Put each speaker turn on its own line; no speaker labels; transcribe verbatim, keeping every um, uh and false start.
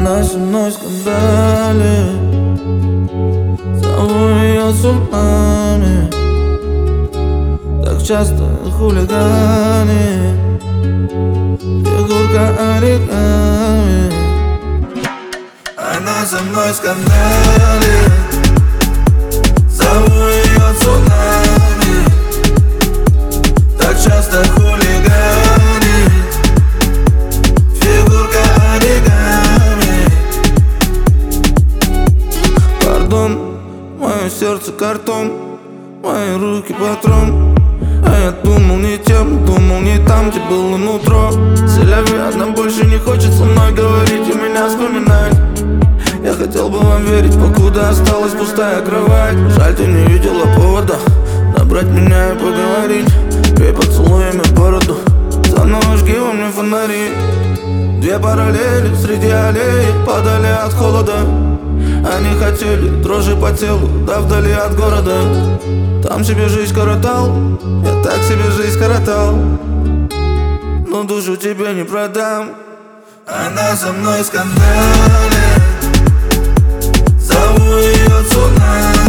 Она со мной скандалит, зову ее цунами. Так часто хулиганит, фигурка оригами. Она со мной скандалит, зову ее цунами. Так часто хулиганит, фигурка оригами. Пардон, мое сердце картон, мои руки патрон. А я думал не тем, думал не там, где было нутро. Селяви, она больше не хочет со мной говорить и меня вспоминать. Я хотел бы вам верить, покуда осталась пустая кровать. Жаль, ты не видела повода набрать меня и поговорить. Пей поцелуями бороду, заново жги во мне фонари. Две параллели среди аллеи падали от холода. Они хотели дрожи по телу, да вдали от города. Там себе жизнь коротал, я так себе жизнь коротал. Но душу тебе не продам. Она со мной скандалит, зову ее цунами.